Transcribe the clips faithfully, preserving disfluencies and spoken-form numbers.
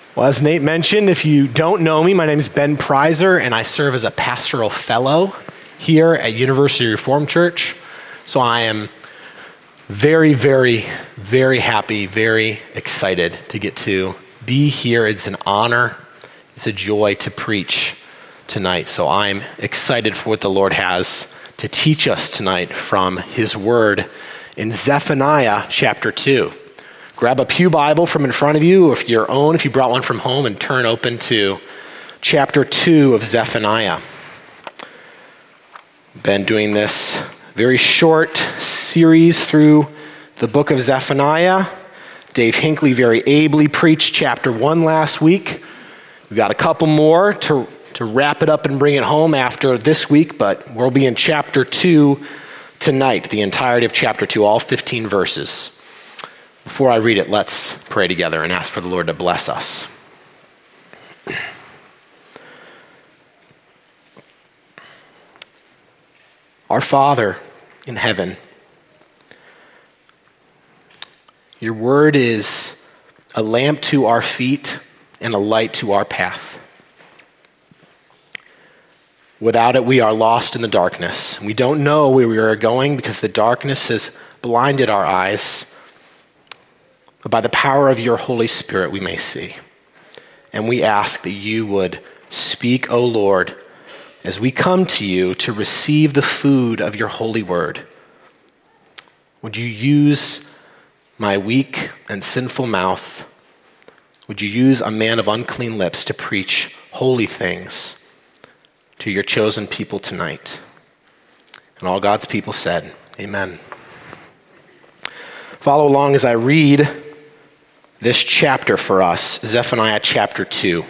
Well, as Nate mentioned, if you don't know me, my name is Ben Prizer, and I serve as a pastoral fellow here at University Reformed Church. So I am very, very, very happy, very excited to get to be here. It's an honor, it's a joy to preach tonight. So I'm excited for what the Lord has to teach us tonight from His Word in Zephaniah chapter two. Grab a pew Bible from in front of you, or if your own, if you brought one from home, and turn open to chapter two of Zephaniah. Been doing this very short series through the book of Zephaniah. Dave Hinckley very ably preached chapter one last week. We've got a couple more to, to wrap it up and bring it home after this week, but we'll be in chapter two tonight, the entirety of chapter two, all fifteen verses. Before I read it, let's pray together and ask for the Lord to bless us. Our Father in heaven, your word is a lamp to our feet and a light to our path. Without it, we are lost in the darkness. We don't know where we are going because the darkness has blinded our eyes. But by the power of your Holy Spirit, we may see. And we ask that you would speak, O Lord, as we come to you to receive the food of your holy word. Would you use my weak and sinful mouth? Would you use a man of unclean lips to preach holy things to your chosen people tonight? And all God's people said, amen. Follow along as I read this chapter for us, Zephaniah chapter two.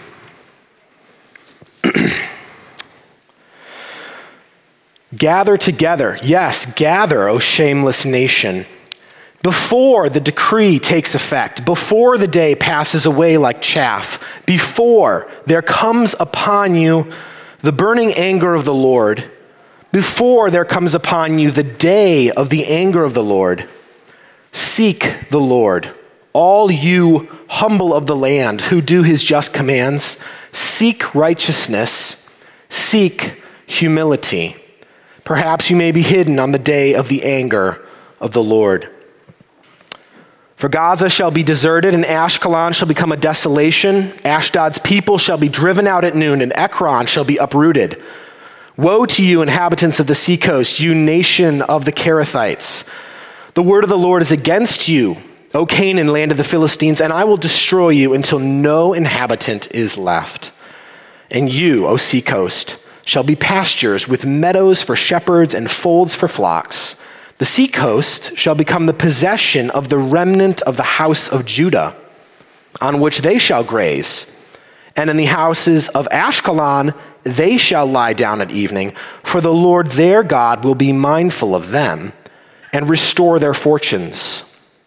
Gather together, yes, gather, O shameless nation, before the decree takes effect, before the day passes away like chaff, before there comes upon you the burning anger of the Lord, before there comes upon you the day of the anger of the Lord. Seek the Lord, all you humble of the land who do his just commands. Seek righteousness, seek humility. Perhaps you may be hidden on the day of the anger of the Lord. For Gaza shall be deserted, and Ashkelon shall become a desolation. Ashdod's people shall be driven out at noon, and Ekron shall be uprooted. Woe to you, inhabitants of the seacoast, you nation of the Kerethites. The word of the Lord is against you, O Canaan, land of the Philistines, and I will destroy you until no inhabitant is left. And you, O seacoast, shall be pastures with meadows for shepherds and folds for flocks. The seacoast shall become the possession of the remnant of the house of Judah, on which they shall graze. And in the houses of Ashkelon they shall lie down at evening, for the Lord their God will be mindful of them and restore their fortunes.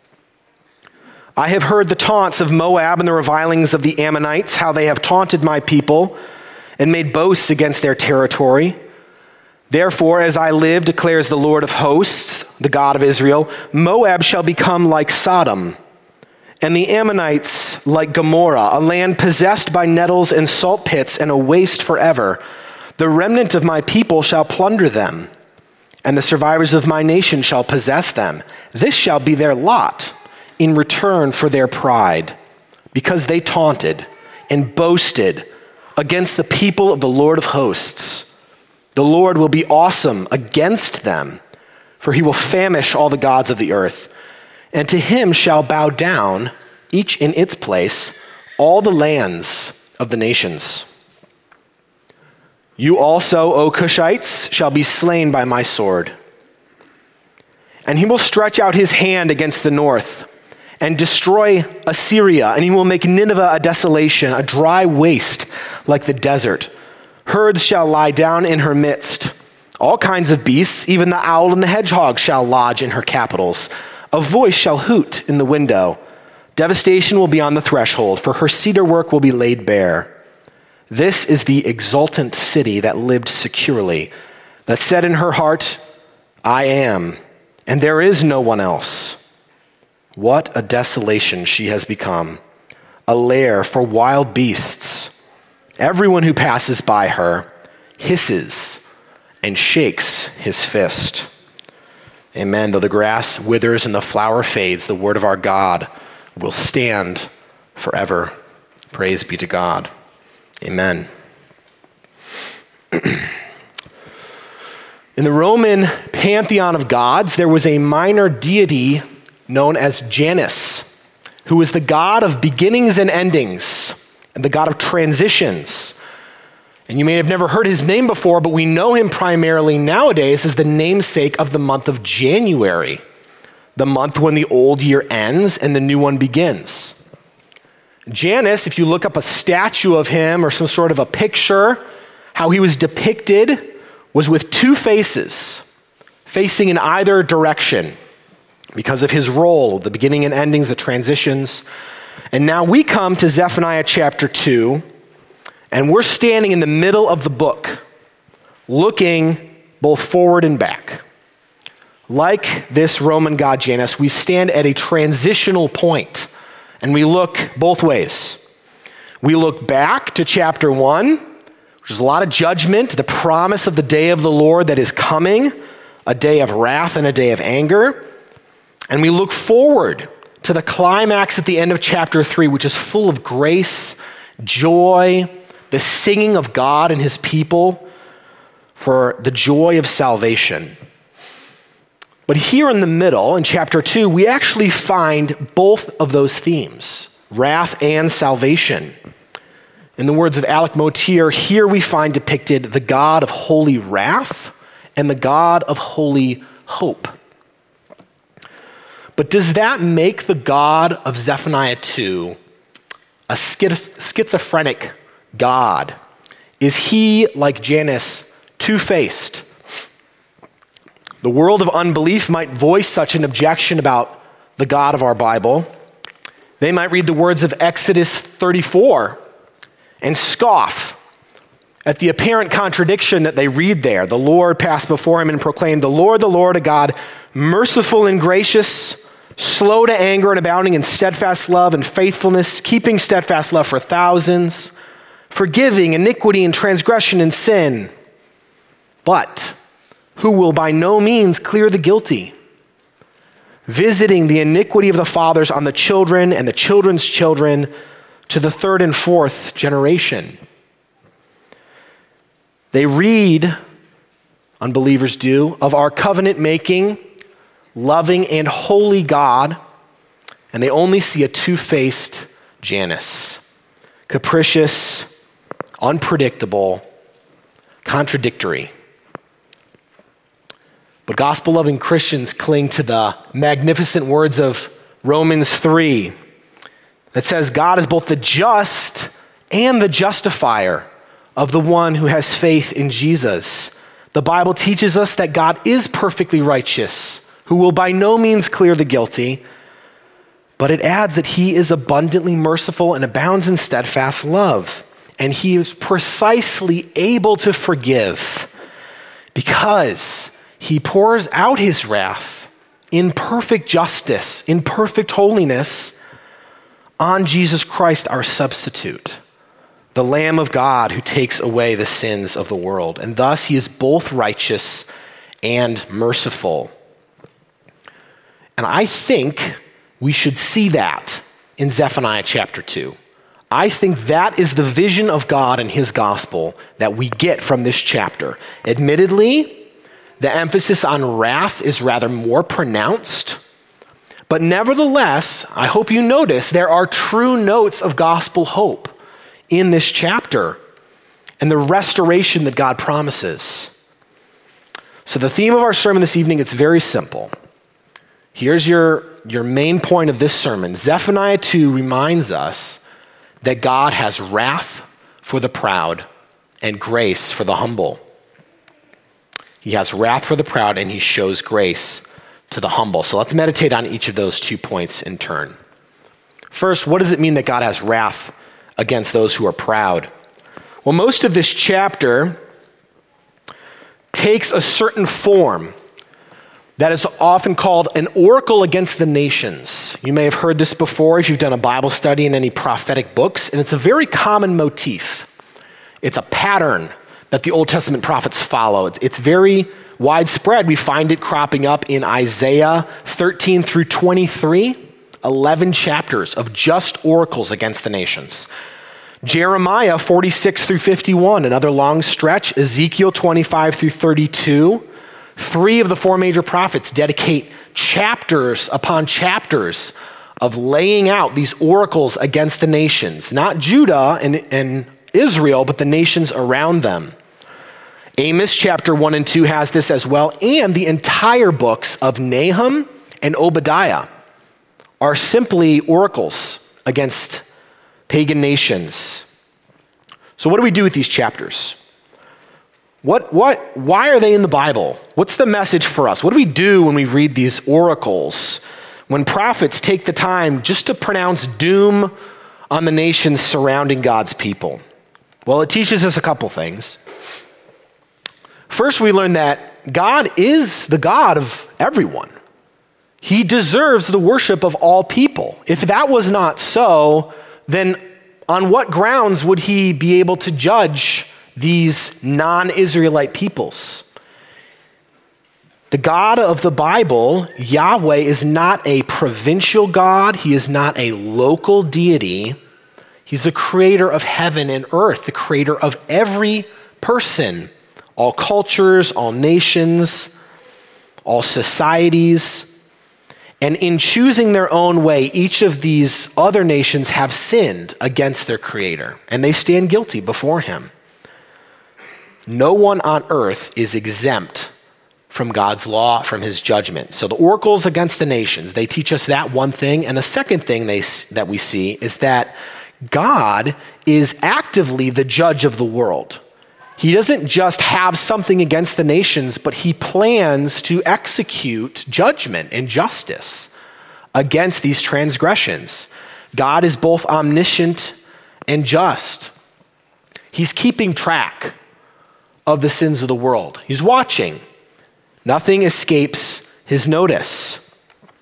I have heard the taunts of Moab and the revilings of the Ammonites, how they have taunted my people and made boasts against their territory. Therefore, as I live, declares the Lord of hosts, the God of Israel, Moab shall become like Sodom, and the Ammonites like Gomorrah, a land possessed by nettles and salt pits and a waste forever. The remnant of my people shall plunder them, and the survivors of my nation shall possess them. This shall be their lot in return for their pride, because they taunted and boasted against the people of the Lord of hosts. The Lord will be awesome against them, for he will famish all the gods of the earth, and to him shall bow down, each in its place, all the lands of the nations. You also, O Cushites, shall be slain by my sword. And he will stretch out his hand against the north and destroy Assyria, and he will make Nineveh a desolation, a dry waste like the desert. Herds shall lie down in her midst. All kinds of beasts, even the owl and the hedgehog, shall lodge in her capitals. A voice shall hoot in the window. Devastation will be on the threshold, for her cedar work will be laid bare. This is the exultant city that lived securely, that said in her heart, I am, and there is no one else. What a desolation she has become, a lair for wild beasts. Everyone who passes by her hisses and shakes his fist. Amen. Though the grass withers and the flower fades, the word of our God will stand forever. Praise be to God. Amen. In the Roman pantheon of gods, there was a minor deity known as Janus, who was the god of beginnings and endings, and the god of transitions. And you may have never heard his name before, but we know him primarily nowadays as the namesake of the month of January, the month when the old year ends and the new one begins. Janus, if you look up a statue of him or some sort of a picture, how he was depicted was with two faces, facing in either direction because of his role, the beginning and endings, the transitions. And now we come to Zephaniah chapter two, and we're standing in the middle of the book, looking both forward and back. Like this Roman god Janus, we stand at a transitional point, and we look both ways. We look back to chapter one, which is a lot of judgment, the promise of the day of the Lord that is coming, a day of wrath and a day of anger. And we look forward to the climax at the end of chapter three, which is full of grace, joy, the singing of God and his people for the joy of salvation. But here in the middle, in chapter two, we actually find both of those themes, wrath and salvation. In the words of Alec Motyer, here we find depicted the God of holy wrath and the God of holy hope. But does that make the God of Zephaniah two a schizophrenic God? Is he, like Janus, two-faced? The world of unbelief might voice such an objection about the God of our Bible. They might read the words of Exodus thirty-four and scoff at the apparent contradiction that they read there. The Lord passed before him and proclaimed, "The Lord, the Lord, a God merciful and gracious, slow to anger and abounding in steadfast love and faithfulness, keeping steadfast love for thousands, forgiving iniquity and transgression and sin, but who will by no means clear the guilty, visiting the iniquity of the fathers on the children and the children's children to the third and fourth generation." They read, unbelievers do, of our covenant-making, loving, and holy God, and they only see a two-faced Janus, capricious, unpredictable, contradictory. But gospel-loving Christians cling to the magnificent words of Romans three that says God is both the just and the justifier of the one who has faith in Jesus. The Bible teaches us that God is perfectly righteous, who will by no means clear the guilty, but it adds that he is abundantly merciful and abounds in steadfast love, and he is precisely able to forgive because he pours out his wrath in perfect justice, in perfect holiness on Jesus Christ, our substitute, the Lamb of God who takes away the sins of the world. And thus he is both righteous and merciful. And I think we should see that in Zephaniah chapter two. I think that is the vision of God and his gospel that we get from this chapter. Admittedly, the emphasis on wrath is rather more pronounced, but nevertheless, I hope you notice there are true notes of gospel hope in this chapter and the restoration that God promises. So the theme of our sermon this evening, it's very simple. Here's your, your main point of this sermon. Zephaniah two reminds us that God has wrath for the proud and grace for the humble. He has wrath for the proud and he shows grace to the humble. So let's meditate on each of those two points in turn. First, what does it mean that God has wrath against those who are proud? Well, most of this chapter takes a certain form that is often called an oracle against the nations. You may have heard this before if you've done a Bible study in any prophetic books, and it's a very common motif. It's a pattern that the Old Testament prophets follow. It's, it's very widespread. We find it cropping up in Isaiah thirteen through twenty-three, eleven chapters of just oracles against the nations. Jeremiah forty-six through fifty-one, another long stretch. Ezekiel twenty-five through thirty-two. Three of the four major prophets dedicate chapters upon chapters of laying out these oracles against the nations, not Judah and, and Israel, but the nations around them. Amos chapter one and two has this as well, and the entire books of Nahum and Obadiah are simply oracles against pagan nations. So what do we do with these chapters? What, what, why are they in the Bible? What's the message for us? What do we do when we read these oracles? When prophets take the time just to pronounce doom on the nations surrounding God's people? Well, it teaches us a couple things. First, we learn that God is the God of everyone. He deserves the worship of all people. If that was not so, then on what grounds would he be able to judge these non-Israelite peoples? The God of the Bible, Yahweh, is not a provincial God. He is not a local deity. He's the creator of heaven and earth, the creator of every person, all cultures, all nations, all societies. And in choosing their own way, each of these other nations have sinned against their creator, and they stand guilty before him. No one on earth is exempt from God's law, from his judgment. So the oracles against the nations, they teach us that one thing. And the second thing they, that we see is that God is actively the judge of the world. He doesn't just have something against the nations, but he plans to execute judgment and justice against these transgressions. God is both omniscient and just. He's keeping track of the sins of the world. He's watching. Nothing escapes his notice.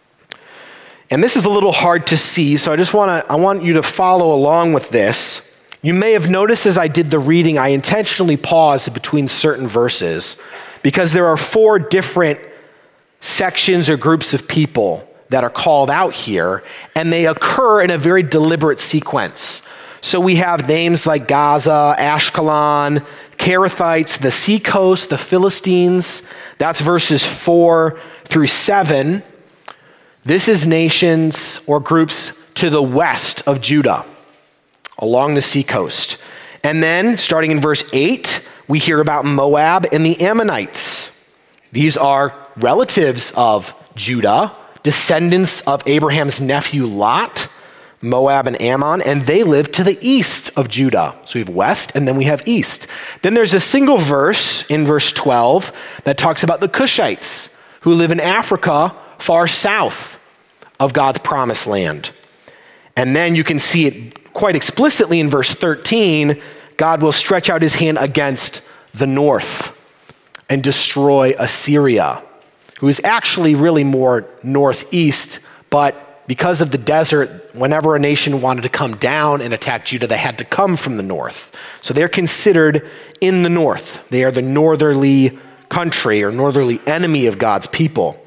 And this is a little hard to see, so I just want to I want you to follow along with this. You may have noticed as I did the reading, I intentionally paused between certain verses because there are four different sections or groups of people that are called out here, and they occur in a very deliberate sequence. So we have names like Gaza, Ashkelon, Kerethites, the seacoast, the Philistines. That's verses four through seven. This is nations or groups to the west of Judah, along the seacoast. And then, starting in verse eight, we hear about Moab and the Ammonites. These are relatives of Judah, descendants of Abraham's nephew Lot, Moab and Ammon, and they live to the east of Judah. So we have west, and then we have east. Then there's a single verse in verse twelve that talks about the Cushites, who live in Africa, far south of God's promised land. And then you can see it quite explicitly in verse thirteen, God will stretch out his hand against the north and destroy Assyria, who is actually really more northeast, but because of the desert, whenever a nation wanted to come down and attack Judah, they had to come from the north. So they're considered in the north. They are the northerly country or northerly enemy of God's people.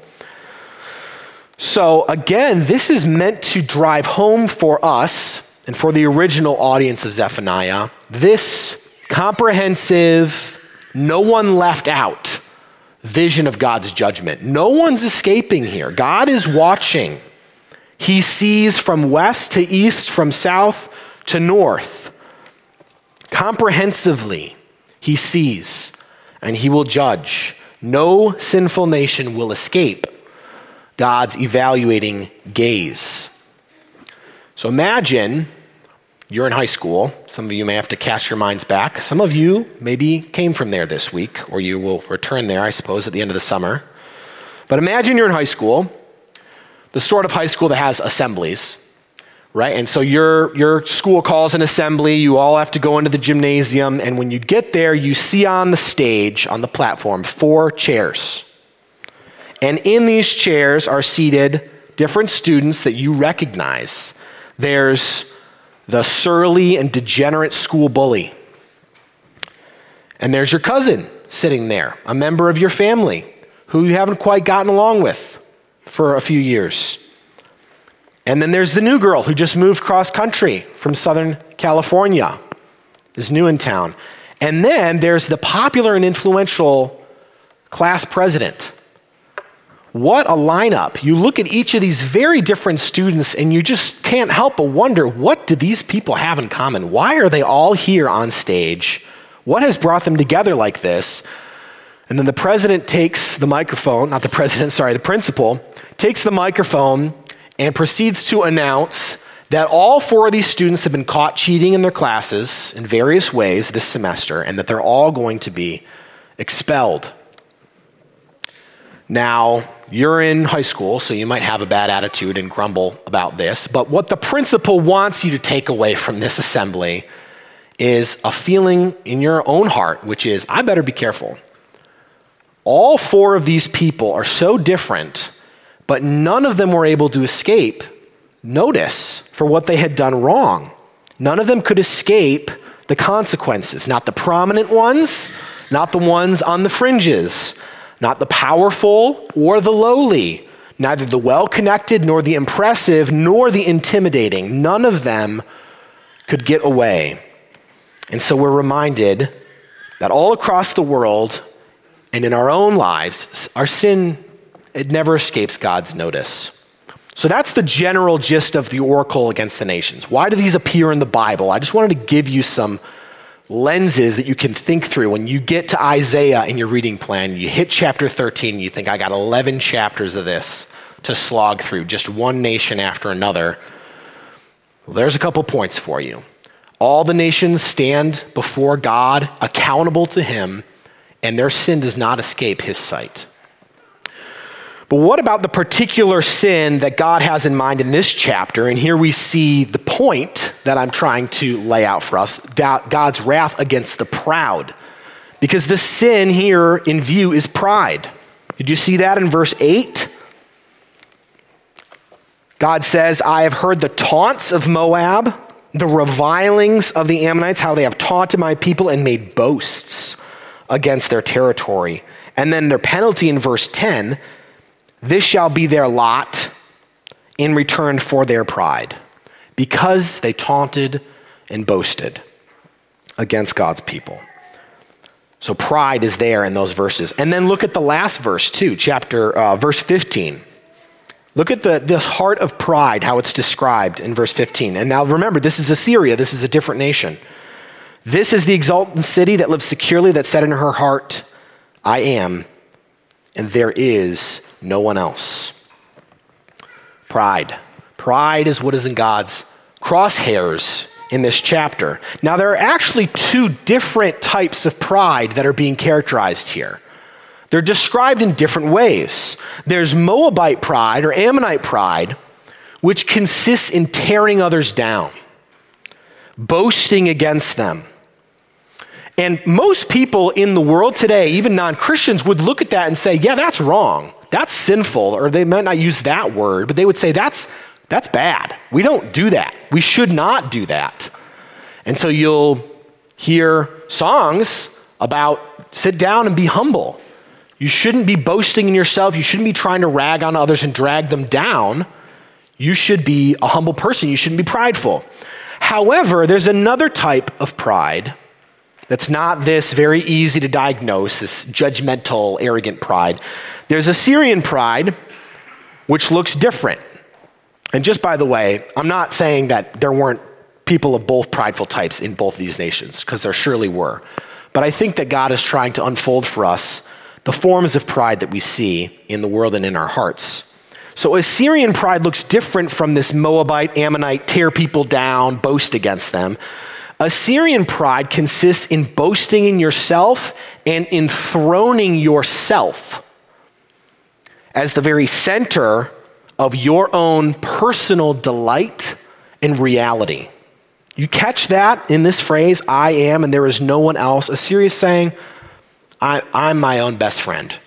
So again, this is meant to drive home for us and for the original audience of Zephaniah, this comprehensive, no one left out vision of God's judgment. No one's escaping here. God is watching. He sees from west to east, from south to north. Comprehensively, he sees, and he will judge. No sinful nation will escape God's evaluating gaze. So imagine you're in high school. Some of you may have to cast your minds back. Some of you maybe came from there this week, or you will return there, I suppose, at the end of the summer. But imagine you're in high school, the sort of high school that has assemblies, right? And so your, your school calls an assembly, you all have to go into the gymnasium, and when you get there, you see on the stage, on the platform, four chairs. And in these chairs are seated different students that you recognize. There's the surly and degenerate school bully. And there's your cousin sitting there, a member of your family who you haven't quite gotten along with for a few years. And then there's the new girl who just moved cross country from Southern California, is new in town. And then there's the popular and influential class president. What a lineup. You look at each of these very different students and you just can't help but wonder, what do these people have in common? Why are they all here on stage? What has brought them together like this? And then the president takes the microphone, not the president, sorry, the principal, takes the microphone and proceeds to announce that all four of these students have been caught cheating in their classes in various ways this semester, and that they're all going to be expelled. Now, you're in high school, so you might have a bad attitude and grumble about this, but what the principal wants you to take away from this assembly is a feeling in your own heart, which is, I better be careful. All four of these people are so different, but none of them were able to escape notice for what they had done wrong. None of them could escape the consequences, not the prominent ones, not the ones on the fringes, not the powerful or the lowly, neither the well-connected nor the impressive nor the intimidating. None of them could get away. And so we're reminded that all across the world and in our own lives, our sin, it never escapes God's notice. So that's the general gist of the oracle against the nations. Why do these appear in the Bible? I just wanted to give you some lenses that you can think through. When you get to Isaiah in your reading plan, you hit chapter thirteen, you think, I got eleven chapters of this to slog through, just one nation after another. Well, there's a couple points for you. All the nations stand before God, accountable to him, and their sin does not escape his sight. But what about the particular sin that God has in mind in this chapter? And here we see the point that I'm trying to lay out for us, God's wrath against the proud. Because the sin here in view is pride. Did you see that in verse eight? God says, I have heard the taunts of Moab, the revilings of the Ammonites, how they have taunted my people and made boasts against their territory. And then their penalty in verse ten, this shall be their lot in return for their pride, because they taunted and boasted against God's people. So pride is there in those verses. And then look at the last verse too, chapter, uh, verse fifteen. Look at the this heart of pride, how it's described in verse fifteen. And now remember, this is Assyria. This is a different nation. This is the exalted city that lives securely, that said in her heart, I am, and there is no one else. Pride. Pride is what is in God's crosshairs in this chapter. Now, there are actually two different types of pride that are being characterized here. They're described in different ways. There's Moabite pride or Ammonite pride, which consists in tearing others down, boasting against them. And most people in the world today, even non-Christians, would look at that and say, yeah, that's wrong. That's sinful. Or they might not use that word, but they would say, that's that's bad. We don't do that. We should not do that. And so you'll hear songs about sit down and be humble. You shouldn't be boasting in yourself. You shouldn't be trying to rag on others and drag them down. You should be a humble person. You shouldn't be prideful. However, there's another type of pride that's not this very easy to diagnose, this judgmental, arrogant pride. There's Assyrian pride, which looks different. And just by the way, I'm not saying that there weren't people of both prideful types in both of these nations, because there surely were. But I think that God is trying to unfold for us the forms of pride that we see in the world and in our hearts. So Assyrian pride looks different from this Moabite, Ammonite, tear people down, boast against them. Assyrian pride consists in boasting in yourself and enthroning yourself as the very center of your own personal delight and reality. You catch that in this phrase, I am and there is no one else. Assyria is saying, I, I'm my own best friend.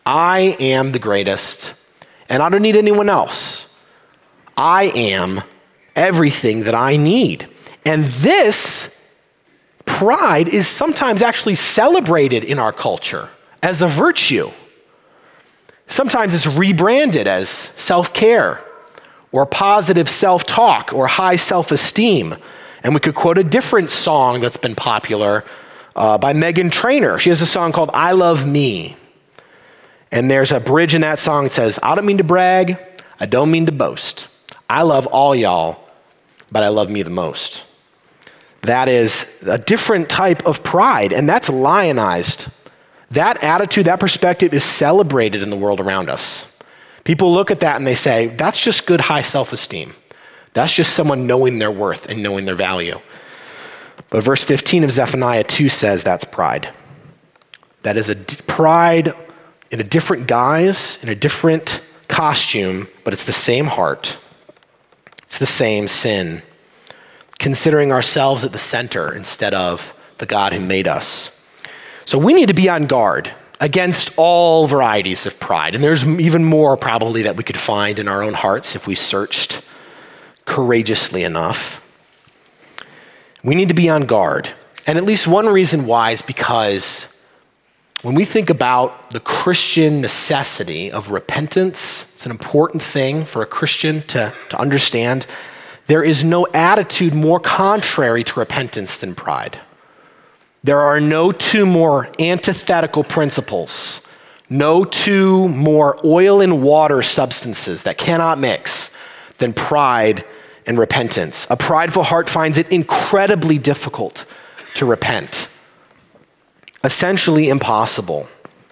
I am the greatest, and I don't need anyone else. I am everything that I need. And this pride is sometimes actually celebrated in our culture as a virtue. Sometimes it's rebranded as self-care or positive self-talk or high self-esteem. And we could quote a different song that's been popular uh, by Meghan Trainor. She has a song called I Love Me. And there's a bridge in that song that says, I don't mean to brag, I don't mean to boast. I love all y'all, but I love me the most. That is a different type of pride, and that's lionized. That attitude, that perspective is celebrated in the world around us. People look at that and they say, that's just good high self-esteem. That's just someone knowing their worth and knowing their value. But verse fifteen of Zephaniah two says that's pride. That is a d- pride in a different guise, in a different costume, but it's the same heart. It's the same sin. Considering ourselves at the center instead of the God who made us. So we need to be on guard against all varieties of pride. And there's even more probably that we could find in our own hearts if we searched courageously enough. We need to be on guard. And at least one reason why is because when we think about the Christian necessity of repentance, it's an important thing for a Christian to, to understand. There is no attitude more contrary to repentance than pride. There are no two more antithetical principles, no two more oil and water substances that cannot mix than pride and repentance. A prideful heart finds it incredibly difficult to repent. Essentially impossible.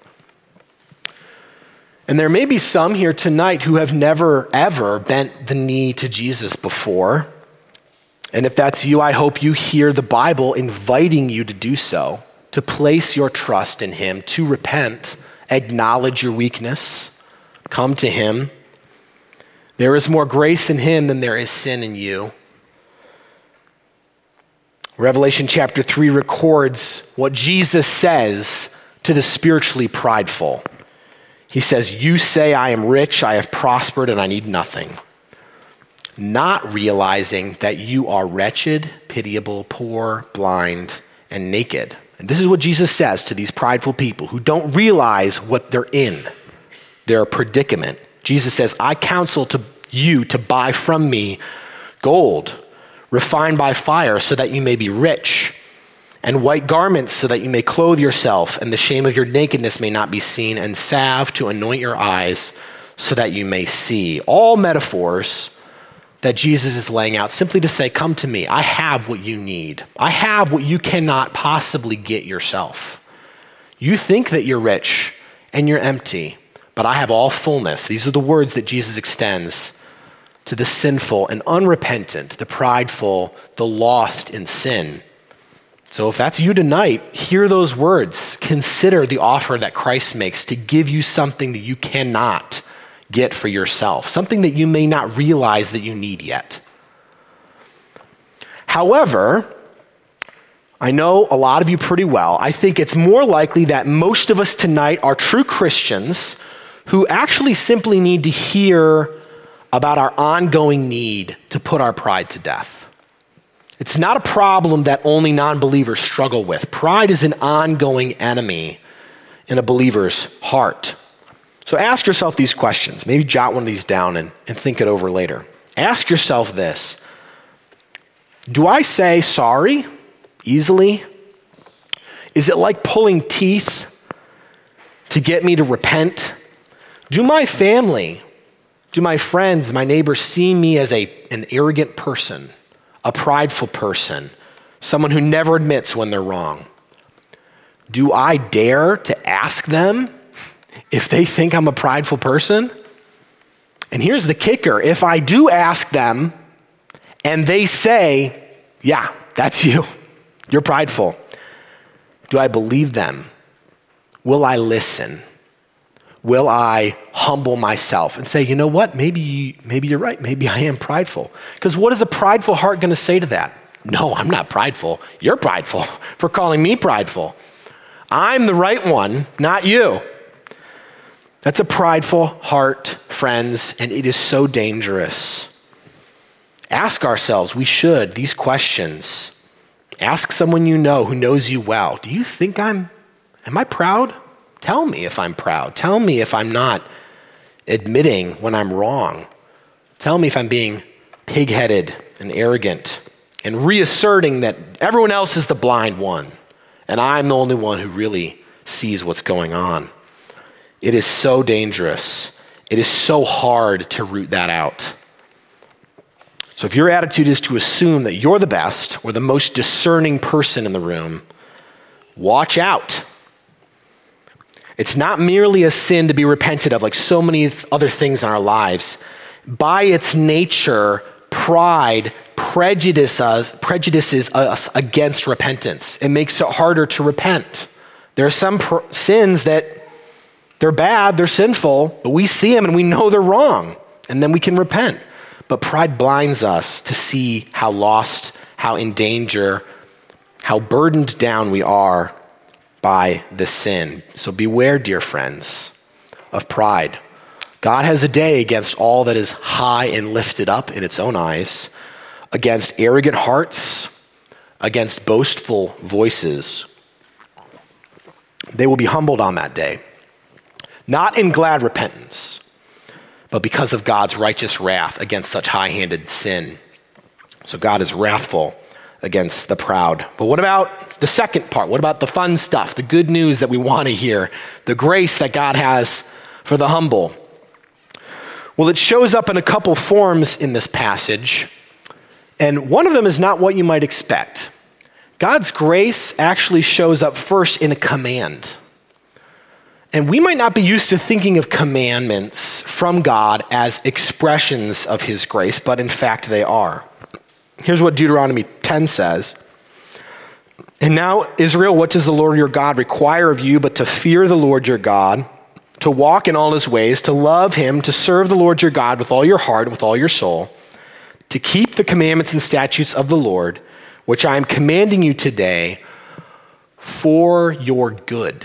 And there may be some here tonight who have never, ever bent the knee to Jesus before. And if that's you, I hope you hear the Bible inviting you to do so, to place your trust in him, to repent, acknowledge your weakness, come to him. There is more grace in him than there is sin in you. Revelation chapter three records what Jesus says to the spiritually prideful. He says, you say I am rich, I have prospered, and I need nothing. Not realizing that you are wretched, pitiable, poor, blind, and naked. And this is what Jesus says to these prideful people who don't realize what they're in, their predicament. Jesus says, I counsel to you to buy from me gold, refined by fire, so that you may be rich, and white garments so that you may clothe yourself, and the shame of your nakedness may not be seen, and salve to anoint your eyes so that you may see. All metaphors that Jesus is laying out simply to say, come to me. I have what you need. I have what you cannot possibly get yourself. You think that you're rich and you're empty, but I have all fullness. These are the words that Jesus extends to the sinful and unrepentant, the prideful, the lost in sin. So if that's you tonight, hear those words. Consider the offer that Christ makes to give you something that you cannot get for yourself, something that you may not realize that you need yet. However, I know a lot of you pretty well. I think it's more likely that most of us tonight are true Christians who actually simply need to hear about our ongoing need to put our pride to death. It's not a problem that only non-believers struggle with. Pride is an ongoing enemy in a believer's heart. So ask yourself these questions. Maybe jot one of these down and, and think it over later. Ask yourself this. Do I say sorry easily? Is it like pulling teeth to get me to repent? Do my family, do my friends, my neighbors see me as a, an arrogant person, a prideful person, someone who never admits when they're wrong? Do I dare to ask them if they think I'm a prideful person? And here's the kicker. If I do ask them and they say, yeah, that's you, you're prideful, do I believe them? Will I listen? Will I humble myself and say, you know what, maybe, maybe you're right, maybe I am prideful? Because what is a prideful heart going to say to that? No, I'm not prideful. You're prideful for calling me prideful. I'm the right one, not you. That's a prideful heart, friends, and it is so dangerous. Ask ourselves, we should, these questions. Ask someone you know who knows you well. Do you think I'm, am I proud? Tell me if I'm proud. Tell me if I'm not admitting when I'm wrong. Tell me if I'm being pig-headed and arrogant and reasserting that everyone else is the blind one and I'm the only one who really sees what's going on. It is so dangerous. It is so hard to root that out. So if your attitude is to assume that you're the best or the most discerning person in the room, watch out. It's not merely a sin to be repented of like so many other things in our lives. By its nature, pride prejudices us, prejudices us against repentance. It makes it harder to repent. There are some pr- sins that they're bad, they're sinful, but we see them and we know they're wrong, and then we can repent. But pride blinds us to see how lost, how in danger, how burdened down we are by this sin. So beware, dear friends, of pride. God has a day against all that is high and lifted up in its own eyes, against arrogant hearts, against boastful voices. They will be humbled on that day. Not in glad repentance, but because of God's righteous wrath against such high-handed sin. So God is wrathful against the proud. But what about the second part? What about the fun stuff, the good news that we want to hear, the grace that God has for the humble? Well, it shows up in a couple forms in this passage, and one of them is not what you might expect. God's grace actually shows up first in a command. And we might not be used to thinking of commandments from God as expressions of his grace, but in fact they are. Here's what Deuteronomy ten says. And now, Israel, what does the Lord your God require of you but to fear the Lord your God, to walk in all his ways, to love him, to serve the Lord your God with all your heart and with all your soul, to keep the commandments and statutes of the Lord, which I am commanding you today for your good.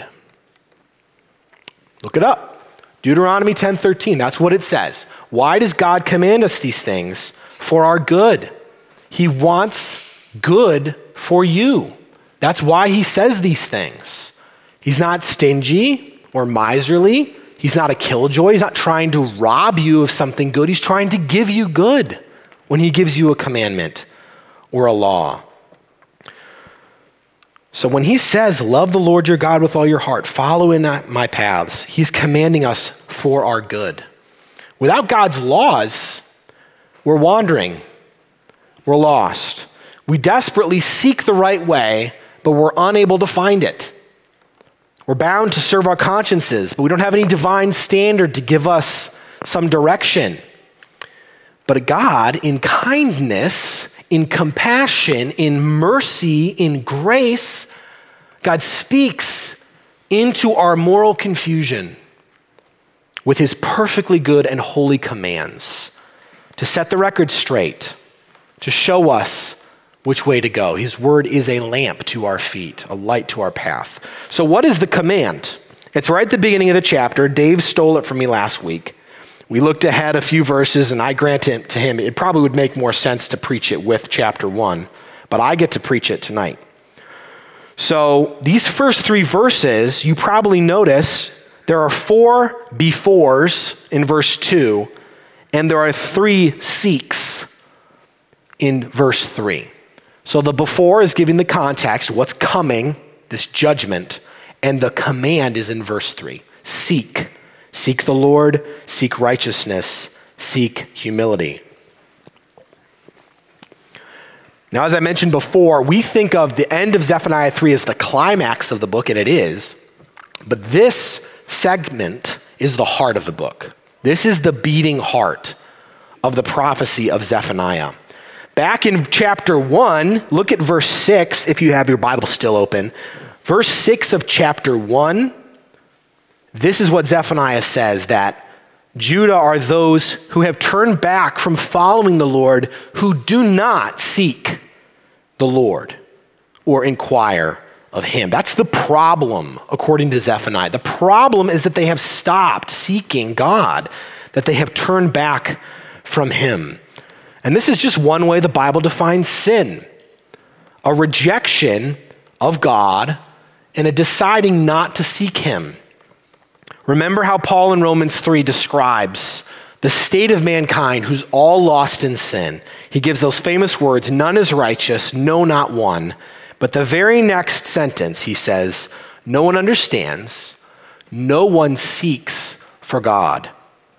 Look it up. Deuteronomy ten thirteen, that's what it says. Why does God command us these things? For our good. He wants good for you. That's why he says these things. He's not stingy or miserly. He's not a killjoy. He's not trying to rob you of something good. He's trying to give you good when he gives you a commandment or a law. So when he says, love the Lord your God with all your heart, follow in my paths, he's commanding us for our good. Without God's laws, we're wandering. We're lost. We desperately seek the right way, but we're unable to find it. We're bound to serve our consciences, but we don't have any divine standard to give us some direction. But God, in kindness, in compassion, in mercy, in grace, God speaks into our moral confusion with his perfectly good and holy commands to set the record straight, to show us which way to go. His word is a lamp to our feet, a light to our path. So what is the command? It's right at the beginning of the chapter. Dave stole it from me last week. We looked ahead a few verses, and I grant it to him, it probably would make more sense to preach it with chapter one, but I get to preach it tonight. So these first three verses, you probably notice there are four befores in verse two, and there are three seeks in verse three. So the before is giving the context, what's coming, this judgment, and the command is in verse three. Seek. Seek the Lord, seek righteousness, seek humility. Now, as I mentioned before, we think of the end of Zephaniah three as the climax of the book, and it is, but this segment is the heart of the book. This is the beating heart of the prophecy of Zephaniah. Back in chapter one, look at verse six, if you have your Bible still open. Verse six of chapter one, this is what Zephaniah says, that Judah are those who have turned back from following the Lord, who do not seek the Lord or inquire of him. That's the problem, according to Zephaniah. The problem is that they have stopped seeking God, that they have turned back from him. And this is just one way the Bible defines sin: a rejection of God and a deciding not to seek him. Remember how Paul in Romans three describes the state of mankind who's all lost in sin. He gives those famous words, "None is righteous, no, not one." But the very next sentence, he says, "No one understands, no one seeks for God."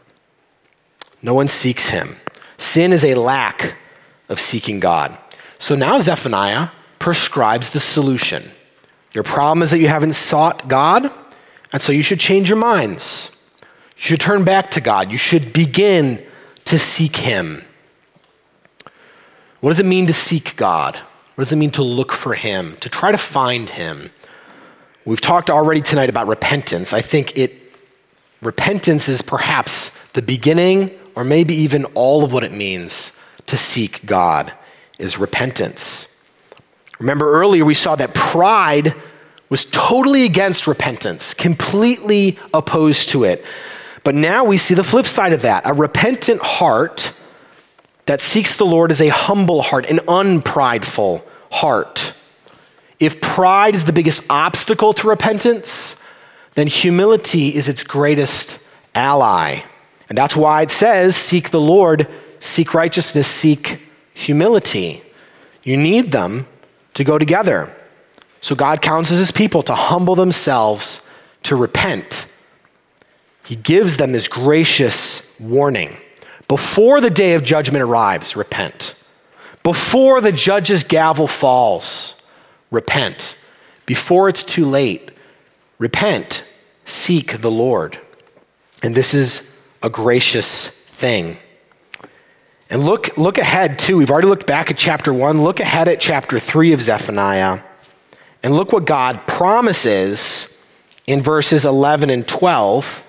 No one seeks him. Sin is a lack of seeking God. So now Zephaniah prescribes the solution. Your problem is that you haven't sought God, and so you should change your minds. You should turn back to God. You should begin to seek him. What does it mean to seek God? What does it mean to look for him, to try to find him? We've talked already tonight about repentance. I think it repentance is perhaps the beginning, or maybe even all of what it means to seek God is repentance. Remember earlier we saw that pride was totally against repentance, completely opposed to it. But now we see the flip side of that. A repentant heart that seeks the Lord is a humble heart, an unprideful heart. If pride is the biggest obstacle to repentance, then humility is its greatest ally. And that's why it says, seek the Lord, seek righteousness, seek humility. You need them to go together. So God counsels his people to humble themselves, to repent. He gives them this gracious warning. Before the day of judgment arrives, repent. Before the judge's gavel falls, repent. Before it's too late, repent. Seek the Lord. And this is a gracious thing. And look, look ahead too. We've already looked back at chapter one. Look ahead at chapter three of Zephaniah. And look what God promises in verses eleven and twelve.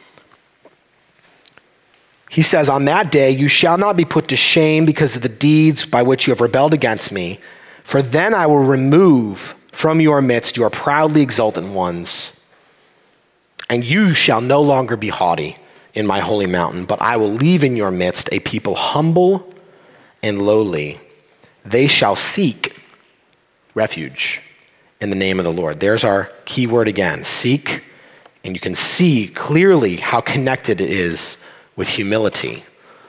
He says, "On that day you shall not be put to shame because of the deeds by which you have rebelled against me. For then I will remove from your midst your proudly exultant ones. And you shall no longer be haughty in my holy mountain, but I will leave in your midst a people humble and lowly. They shall seek refuge in the name of the Lord." There's our key word again, seek. And you can see clearly how connected it is with humility.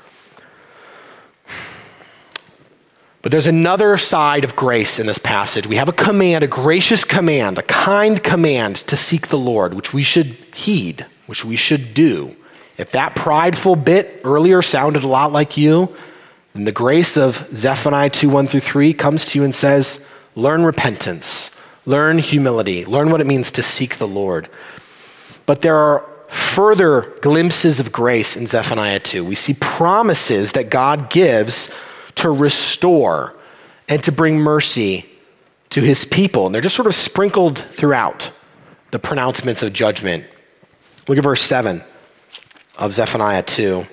But there's another side of grace in this passage. We have a command, a gracious command, a kind command to seek the Lord, which we should heed, which we should do. If that prideful bit earlier sounded a lot like you, then the grace of Zephaniah two, one through three comes to you and says, learn repentance, learn humility, learn what it means to seek the Lord. But there are further glimpses of grace in Zephaniah two. We see promises that God gives to restore and to bring mercy to his people. And they're just sort of sprinkled throughout the pronouncements of judgment. Look at verse seven of Zephaniah two.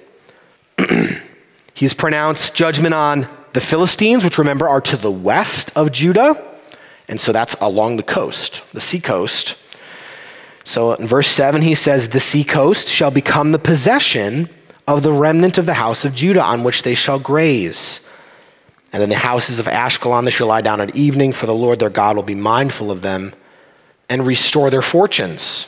He's pronounced judgment on the Philistines, which remember are to the west of Judah. And so that's along the coast, the sea coast. So in verse seven, he says, "The sea coast shall become the possession of the remnant of the house of Judah, on which they shall graze. And in the houses of Ashkelon they shall lie down at evening, for the Lord their God will be mindful of them and restore their fortunes."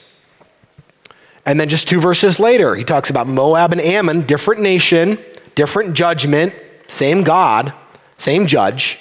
And then just two verses later, he talks about Moab and Ammon, different nation, different judgment, same God, same judge.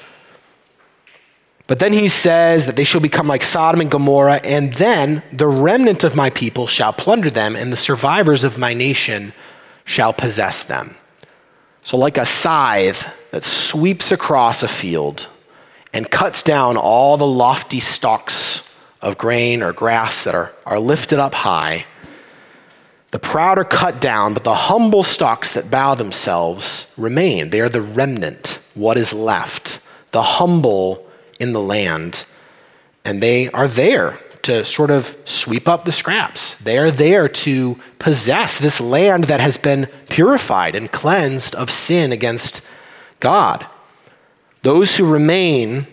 But then he says that they shall become like Sodom and Gomorrah, and then the remnant of my people shall plunder them, and the survivors of my nation shall possess them. So like a scythe that sweeps across a field and cuts down all the lofty stalks of grain or grass that are, are lifted up high, the proud are cut down, but the humble stalks that bow themselves remain. They are the remnant, what is left, the humble in the land, and they are there to sort of sweep up the scraps. They are there to possess this land that has been purified and cleansed of sin against God. Those who remain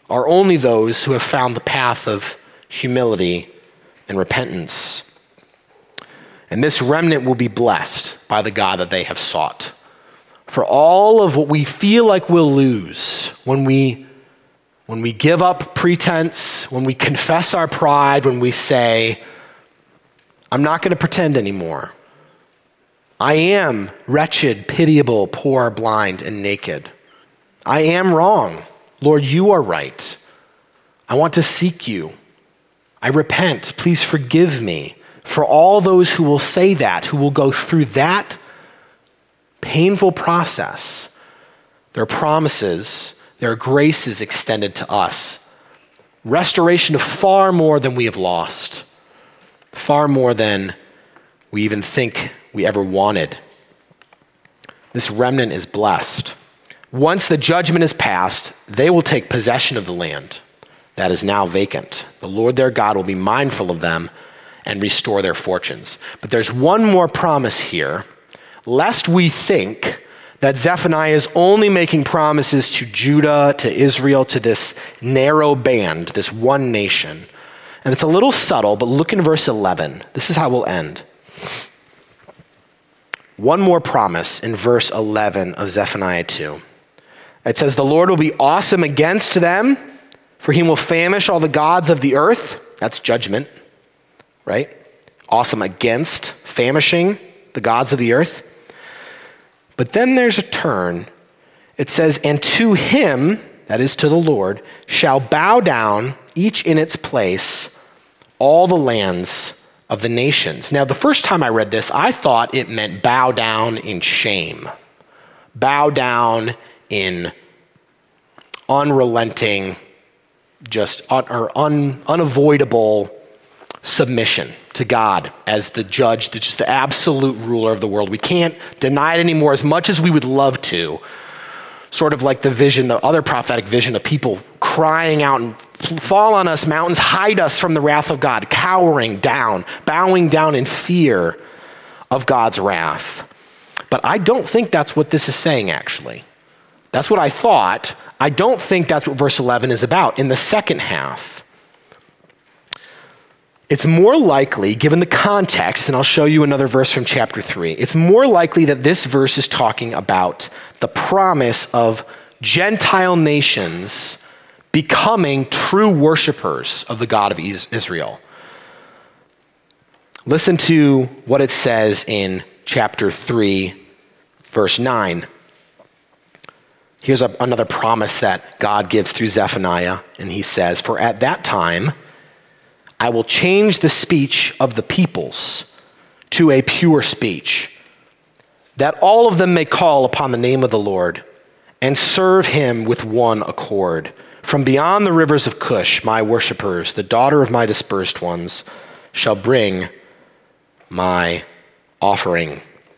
are only those who have found the path of humility and repentance. And this remnant will be blessed by the God that they have sought. For all of what we feel like we'll lose when we, when we give up pretense, when we confess our pride, when we say, I'm not going to pretend anymore. I am wretched, pitiable, poor, blind, and naked. I am wrong. Lord, you are right. I want to seek you. I repent. Please forgive me. For all those who will say that, who will go through that painful process, there are promises, there are graces extended to us. Restoration of far more than we have lost, far more than we even think we ever wanted. This remnant is blessed. Once the judgment is passed, they will take possession of the land that is now vacant. The Lord their God will be mindful of them and restore their fortunes. But there's one more promise here, lest we think that Zephaniah is only making promises to Judah, to Israel, to this narrow band, this one nation. And it's a little subtle, but look in verse eleven. This is how we'll end. One more promise in verse eleven of Zephaniah two. It says, the Lord will be awesome against them, for he will famish all the gods of the earth. That's judgment, right? Awesome against, famishing the gods of the earth. But then there's a turn. It says, and to him, that is to the Lord, shall bow down, each in its place, all the lands of the nations. Now, the first time I read this, I thought it meant bow down in shame. Bow down in unrelenting, just un, or un, unavoidable submission to God as the judge, the, just the absolute ruler of the world. We can't deny it anymore as much as we would love to. Sort of like the vision, the other prophetic vision of people crying out and fall on us, mountains, hide us from the wrath of God, cowering down, bowing down in fear of God's wrath. But I don't think that's what this is saying, actually. That's what I thought. I don't think that's what verse eleven is about. In the second half, it's more likely, given the context, and I'll show you another verse from chapter three, it's more likely that this verse is talking about the promise of Gentile nations becoming true worshipers of the God of Israel. Listen to what it says in chapter three, verse nine. Here's a, another promise that God gives through Zephaniah, and he says, for at that time, I will change the speech of the peoples to a pure speech, that all of them may call upon the name of the Lord and serve him with one accord. From beyond the rivers of Cush, my worshipers, the daughter of my dispersed ones, shall bring my offering.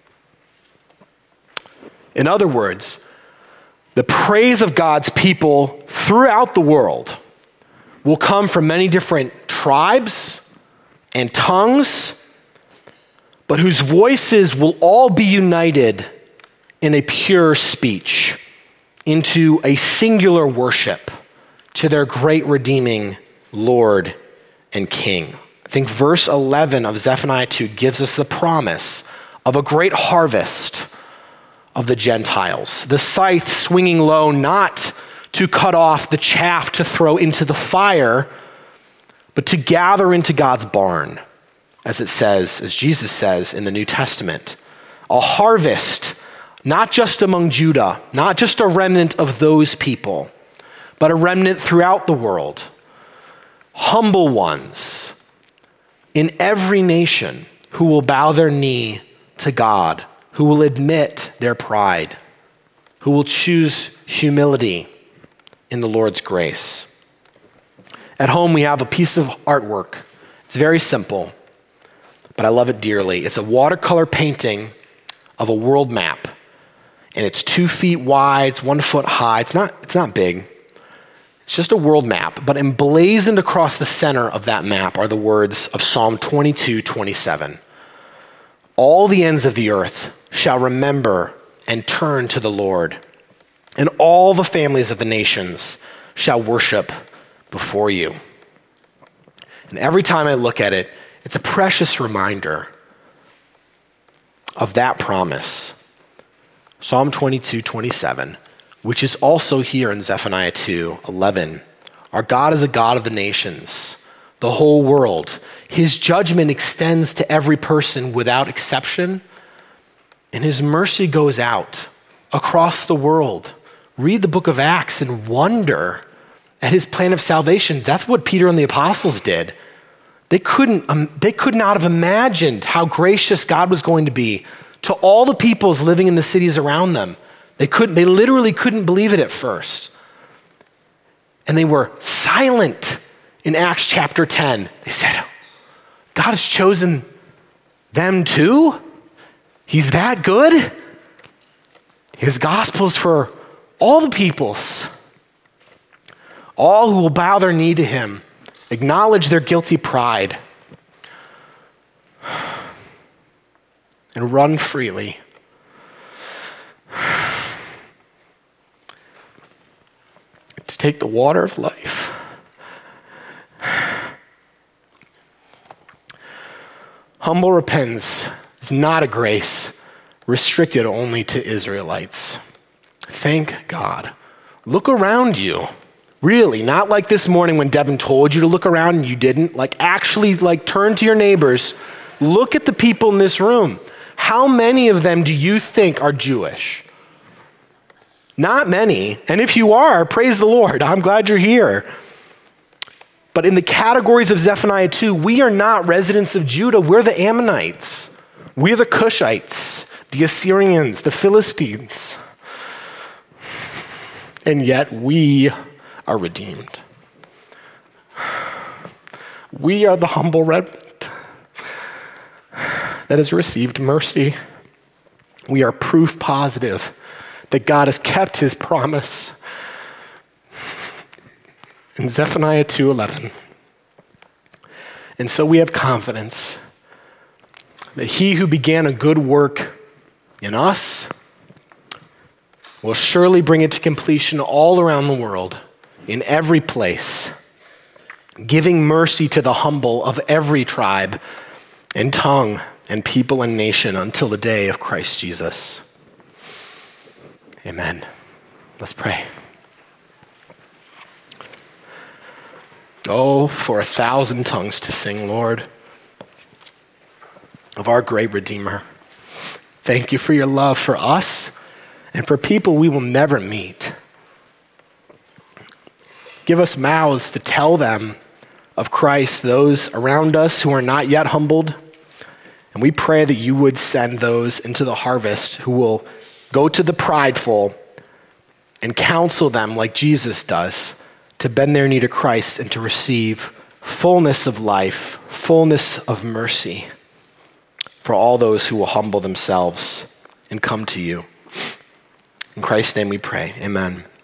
In other words, the praise of God's people throughout the world will come from many different tribes and tongues, but whose voices will all be united in a pure speech into a singular worship to their great redeeming Lord and King. I think verse eleven of Zephaniah two gives us the promise of a great harvest of the Gentiles, the scythe swinging low, not to cut off the chaff to throw into the fire, but to gather into God's barn, as it says, as Jesus says in the New Testament. A harvest, not just among Judah, not just a remnant of those people, but a remnant throughout the world. Humble ones in every nation who will bow their knee to God, who will admit their pride, who will choose humility in the Lord's grace. At home, we have a piece of artwork. It's very simple, but I love it dearly. It's a watercolor painting of a world map, and it's two feet wide, it's one foot high. It's not, it's not big. It's just a world map, but emblazoned across the center of that map are the words of Psalm twenty-two twenty-seven. All the ends of the earth shall remember and turn to the Lord, and all the families of the nations shall worship before you. And every time I look at it, it's a precious reminder of that promise. Psalm twenty-two, twenty-seven, which is also here in Zephaniah two, eleven. Our God is a God of the nations, the whole world. His judgment extends to every person without exception, and his mercy goes out across the world. Read the book of Acts and wonder at his plan of salvation. That's what Peter and the apostles did. They couldn't, um, they could not have imagined how gracious God was going to be to all the peoples living in the cities around them. They couldn't, they literally couldn't believe it at first. And they were silent in Acts chapter ten. They said, God has chosen them too? He's that good? His gospel's for all the peoples. All who will bow their knee to him, acknowledge their guilty pride, and run freely. To take the water of life. Humble repentance is not a grace restricted only to Israelites. Thank God. Look around you. Really, not like this morning when Devin told you to look around and you didn't. Like actually, like turn to your neighbors. Look at the people in this room. How many of them do you think are Jewish? Not many. And if you are, praise the Lord. I'm glad you're here. But in the categories of Zephaniah two, we are not residents of Judah. We're the Ammonites. We're the Cushites, the Assyrians, the Philistines. And yet we are redeemed. We are the humble remnant that has received mercy. We are proof positive that God has kept his promise. In Zephaniah two eleven. And so we have confidence that he who began a good work in us will surely bring it to completion all around the world, in every place, giving mercy to the humble of every tribe and tongue and people and nation until the day of Christ Jesus. Amen. Let's pray. Oh, for a thousand tongues to sing, Lord, of our great Redeemer. Thank you for your love for us and for people we will never meet. Give us mouths to tell them of Christ, those around us who are not yet humbled. And we pray that you would send those into the harvest who will go to the prideful and counsel them like Jesus does to bend their knee to Christ and to receive fullness of life, fullness of mercy for all those who will humble themselves and come to you. In Christ's name we pray, amen.